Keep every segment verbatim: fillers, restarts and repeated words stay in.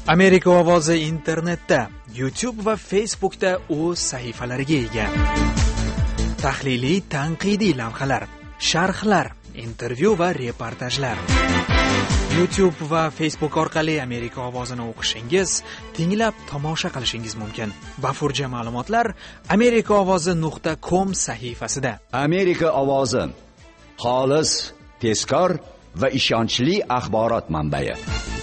Amerika ovozi internetda, YouTube va Facebookda o'z sahifalariga ega. Tahliliy tanqidiy lavhalar, sharhlar, intervyu va reportajlar. YouTube va Facebook orqali Amerika ovozini o'qishingiz, tinglab tomosha qilishingiz mumkin. Bafurja ma'lumotlar amerika ovozi nuqta com sahifasida. Amerika ovozi xolis, tezkor va ishonchli axborot manbai.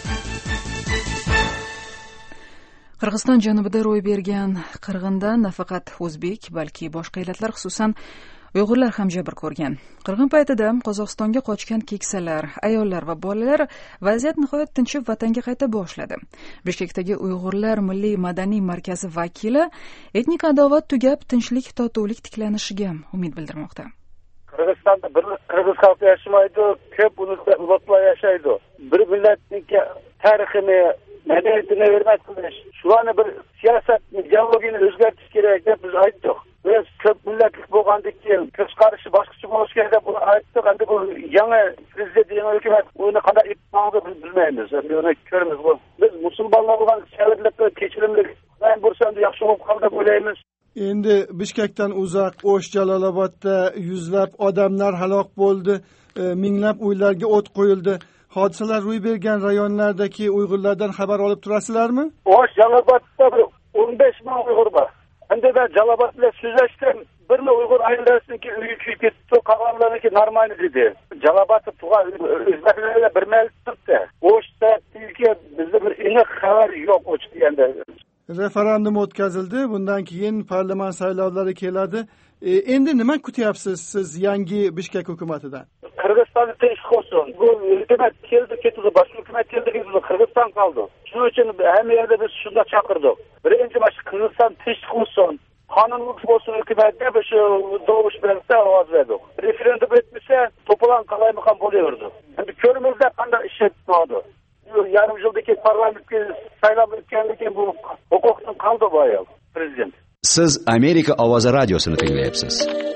Qirg'iziston janubida ro'y bergan qirg'inda nafaqat o'zbek, balki boshqa illatlar, xususan Uyg'urlar ham jabr ko'rgan. Qirg'in paytida Qozog'istonga qochgan keksalar, ayollar va bolalar vaziyat nihoyat tinchib vatanga qayta boshladi. Bishkekdagi Uyg'urlar milliy madaniy markazi vakili etnik adovat tugab, tinchlik, totuvlik tiklanishiga umid bildirmoqda. Qirg'izistonda bir qirg'iz xalqi yashamaydi, ko'p ulutlar yashaydi. Bir millatning tarixini, madaniyatini hurmat qilish, shularni bir siyosat ideologiyani o'zgartirish kerak deb biz aytdik. Biz ko'p millatlik bo'lgandan keyin ko'z qarashi boshqacha bo'lishi kerak deb buni aytdik. Endi bu yangi prezident, yangi hukumat uni qanday ipmoqni biz bilmaymiz. Endi uni ko'ramiz. Biz musulmonlar bo'lgan savrlik, kechirimlik, men bo'lsam yaxshi bo'lib qoldi deb o'ylaymiz. Endi Bishkekdan uzoq O'sh Jalolobodda yuzlab odamlar halok bo'ldi, minglab uylarga o't qo'yildi. Hodisalar ro'y bergan rayonlardagi Uyg'urlardan xabar olib turasizlarmi? O'sh Jalolobodda o'n besh ming Uyg'ur bor. Endi de Jalolobod bilan so'zlashdim. Bir ming Uyg'ur ayollarniki uyi kuyib ketdi, qolganlarniki normal dedi. Jalolobodda tug'an o'zbeklarga bir mil turibdi. O'shda bizda bir aniq xabar yo'q o'ch deganda. Referendum o'tkazildi. Bundan keyin parlament saylovlari keladi. E, endi nima kutyapsiz siz yangi Bishkek hukumatidan? Qirg'iziston tinch bo'lsin. Bu hukumat keldi, ketdi, boshqa hukumat keldi, ketdi, Qirg'iziston qoldi. Shuning uchun hamma yerda biz shunda chaqirdik. Birinchi bosh Qirg'iziston tinch bo'lsin, qonunlik bo'lsin hukumatga biz shu doğuş bilan ovoz berdik. Referendum o'tmasa, to'polon qalaymiqam bo'laverdi. Endi ko'rimizda qanday ish etdi. Yarım yıldaki parlamentga saylov o'tgandan keyin bu huquqdan qoldi bu ayol prezident. Siz Amerika ovozi radiosini tinglayapsiz.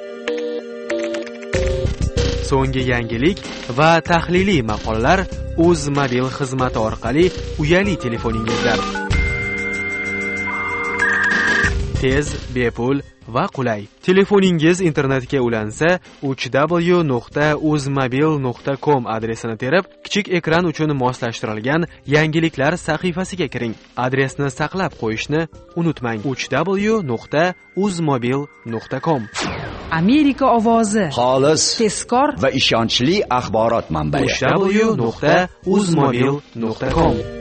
So'nggi yangilik va tahliliy maqolalar o'z mobil xizmati orqali uyali telefoningizda. Tez, bepul va qulay. Telefoningiz internetga ulansa, uch w nuqta uzmobil nuqta com adresini terib, kichik ekran uchun moslashtirilgan yangiliklar sahifasiga kiring. Adresni saqlab qo'yishni unutmang. uch w nuqta uzmobil nuqta com. Amerika ovozi xolis, tezkor va ishonchli axborot manbai. uch w nuqta uzmobil nuqta com